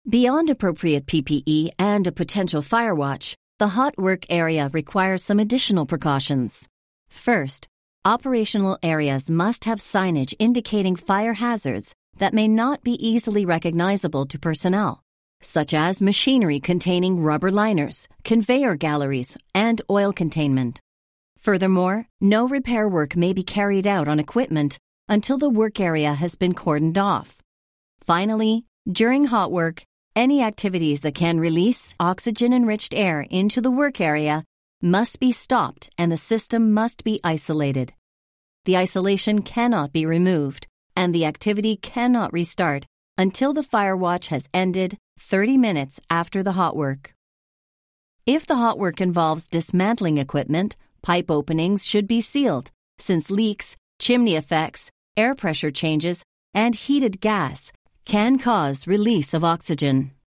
Beyond appropriate PPE and a potential fire watch, the hot work area requires some additional precautions. First, operational areas must have signage indicating fire hazards that may not be easily recognizable to personnel, such as machinery containing rubber liners, conveyor galleries, and oil containment. Furthermore, no repair work may be carried out on equipment until the work area has been cordoned off. Finally, during hot work, any activities that can release oxygen-enriched air into the work area must be stopped and the system must be isolated. The isolation cannot be removed, and the activity cannot restart until the fire watch has ended 30 minutes after the hot work. If the hot work involves dismantling equipment, pipe openings should be sealed, since leaks, chimney effects, air pressure changes, and heated gas can cause release of oxygen.